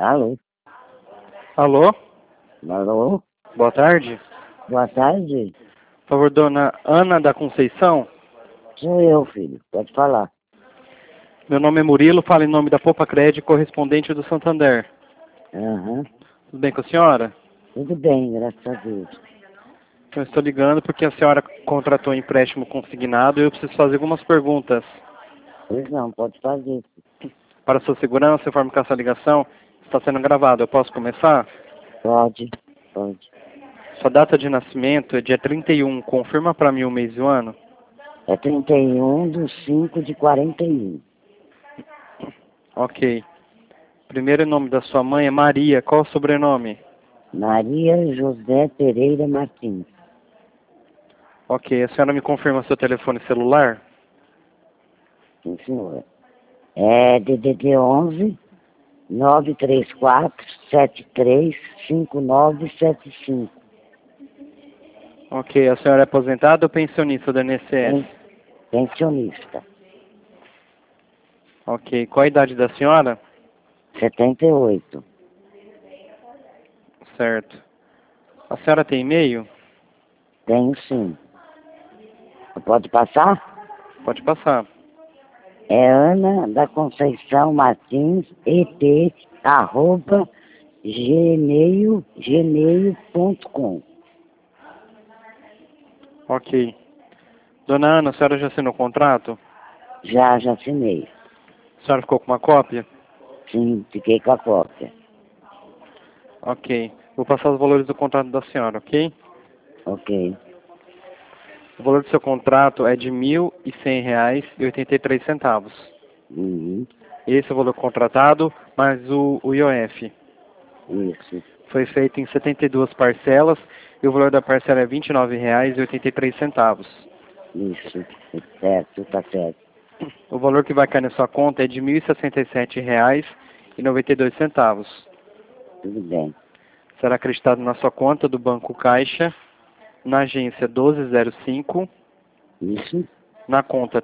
Alô? Alô? Alô? Boa tarde. Boa tarde. Por favor, dona Ana da Conceição. Sou eu, filho. Pode falar. Meu nome é Murilo, falo em nome da Poupa Crédito, correspondente do Santander. Aham. Tudo bem com a senhora? Tudo bem, graças a Deus. Eu estou ligando porque a senhora contratou um empréstimo consignado e eu preciso fazer algumas perguntas. Pois não, pode fazer. Para sua segurança, informo que essa ligação está sendo gravada. Eu posso começar? Pode, pode. Sua data de nascimento é dia 31. Confirma para mim o mês e o ano. É 31/5/41. Ok. Primeiro nome da sua mãe é Maria. Qual o sobrenome? Maria José Pereira Martins. Ok. A senhora me confirma seu telefone celular? Sim, senhora. É DDD 11 934 735975. Ok. A senhora é aposentada ou pensionista da INSS? Pensionista. Ok. Qual a idade da senhora? 78. Certo. A senhora tem e-mail? Tenho sim. Pode passar? Pode passar. É Ana da Conceição Martins, et, @ gmail.com. Ok. Dona Ana, a senhora já assinou o contrato? Já assinei. A senhora ficou com uma cópia? Sim, fiquei com a cópia. Ok. Vou passar os valores do contrato da senhora, ok? Ok. O valor do seu contrato é de R$ 1.100,83. Uhum. Esse é o valor contratado, mais o IOF. Isso, Foi feito em 72 parcelas e o valor da parcela é R$ 29,83. isso. Certo, tá certo. O valor que vai cair na sua conta é de R$ 1.067,92. Tudo bem. Será acreditado na sua conta do Banco Caixa, na agência 1205, Isso, na conta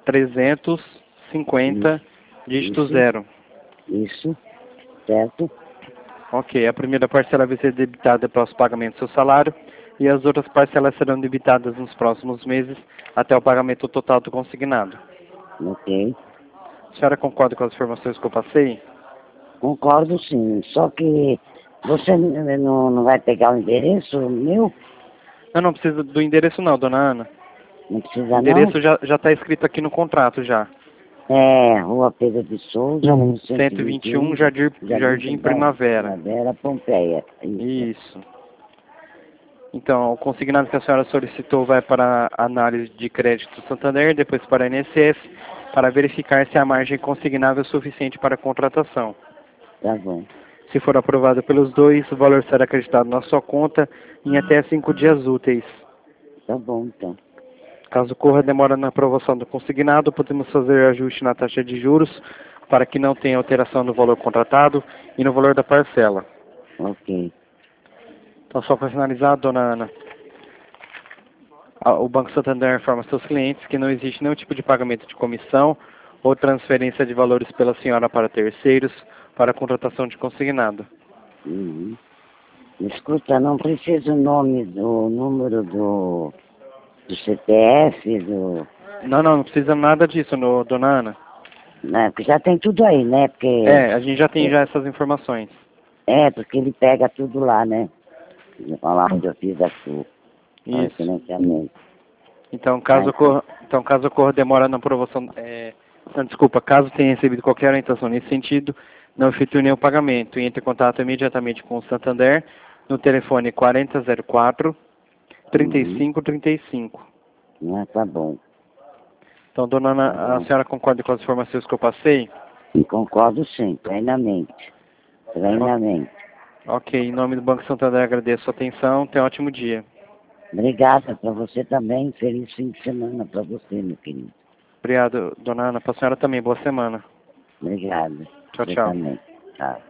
350, dígito isso, 0. isso. Certo? Ok, a primeira parcela vai ser debitada após o pagamento do seu salário e as outras parcelas serão debitadas nos próximos meses até o pagamento total do consignado. Ok. A senhora concorda com as informações que eu passei? Concordo sim. Só que você não vai pegar o endereço meu? Eu não preciso do endereço não, dona Ana. Não O precisa não? endereço já está escrito aqui no contrato já. É, Rua Pedro de Souza, 121, 121, Jardim Primavera. Primavera, Pompeia. Isso. Isso. Então, o consignado que a senhora solicitou vai para a análise de crédito do Santander, depois para a INSS, para verificar se a margem consignável é suficiente para a contratação. Tá bom. Se for aprovado pelos dois, o valor será acreditado na sua conta em até 5 dias úteis. Tá bom, então. Caso ocorra demora na aprovação do consignado, podemos fazer ajuste na taxa de juros para que não tenha alteração no valor contratado e no valor da parcela. Ok. Então, só para finalizar, dona Ana, o Banco Santander informa seus clientes que não existe nenhum tipo de pagamento de comissão ou transferência de valores pela senhora para terceiros para a contratação de consignado. Uhum. Escuta, não precisa o nome do número do CPF, Não precisa nada disso, dona Ana. né? Porque já tem tudo aí, né? Porque, A gente já tem já essas informações. porque ele pega tudo lá, né? Lá onde eu fiz o Isso. financiamento. Então, Mas, caso ocorra demora na aprovação, não, desculpa, caso tenha recebido qualquer orientação nesse sentido, não efetue nenhum pagamento e entre em contato imediatamente com o Santander no telefone 4004 3535. tá bom. Então, dona Ana, Tá a bom. senhora concorda com as informações que eu passei? E concordo sim, plenamente. Plenamente. Ok, em nome do Banco Santander agradeço a sua atenção, tenha um ótimo dia. Obrigada para você também. Feliz fim de semana para você, meu querido. Obrigado, dona Ana, para a senhora também, boa semana. Obrigada. Tchau, Você tchau. também. Tchau.